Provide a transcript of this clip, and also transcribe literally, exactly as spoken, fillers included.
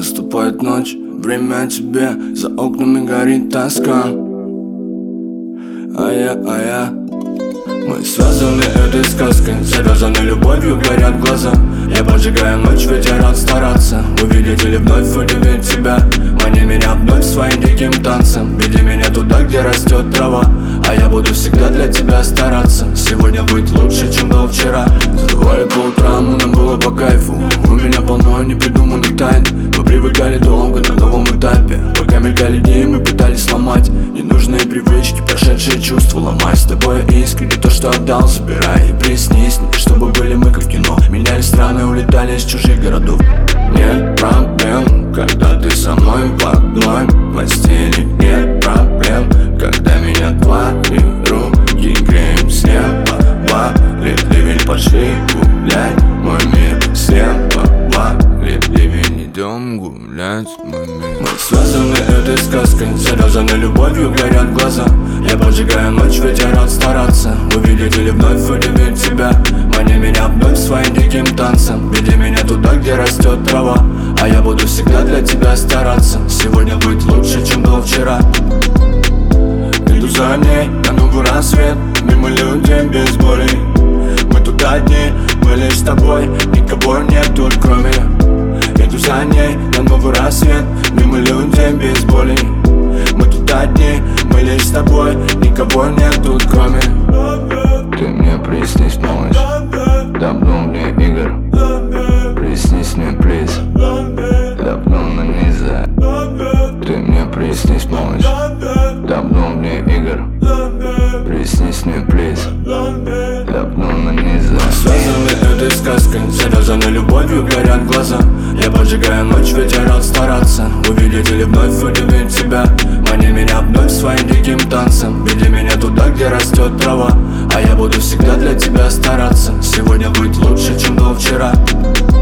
Наступает ночь, время тебе, за окнами горит тоска. А я, а я Мы связаны этой сказкой, завязаны любовью, горят глаза. Я поджигаю ночь, ведь я рад стараться увидеть или вновь удивить тебя. Мани меня вновь своим диким танцем, веди меня туда, где растет трава. А я буду всегда для тебя стараться. Сегодня будет лучше, чем был вчера. Задували по утрам, нам было по кайфу. У меня полно непридуманных тайн. Мы привыкали долго на новом этапе. Пока мелькали дни, мы пытались сломать ненужные привычки, прошедшие чувства. Ломай с тобой искренне то, что отдал, забирай и приснись мне, чтобы были мы как в кино. Меняли страны, улетали из чужих городов. Нет проблем, когда ты со мной в одной постели. Нет проблем, когда меня твои руки греют с неба. Валит ливень, пошли гулять, мой мир с неба. Валит ливень, идем гулять, мой мир. Мы связаны этой сказкой, завязаны любовью, горят глаза. Я поджигаю ночь, ведь я рад стараться увидеть или вновь удивить тебя. Мани меня вновь своим диким танцем, веди меня туда, где растет трава. А я буду всегда для тебя стараться. Сегодня будет лучше, чем было вчера. Иду за ней на новый рассвет, мимо людей без боли. Мы тут одни, мы лишь с тобой, никого нет тут кроме. Иду за ней на новый рассвет, мимо людей без боли. Мы тут одни, мы лишь с тобой, никого нет тут кроме. Ты мне приснись, малыш, давно мне игр. Приснись мне, плиз, давно на низа. Ты мне приснись, малыш, давно мне игр. Приснись мне, плиз, давно на низа. Связаны этой сказкой, завязаны любовью, горят глаза. Я поджигаю ночь, ведь я рад стараться увидеть или вновь удивить тебя. Мани меня вновь своим диким танцем, веди меня туда, где растет трава. А я буду всегда для тебя стараться. Сегодня будет лучше, чем было вчера.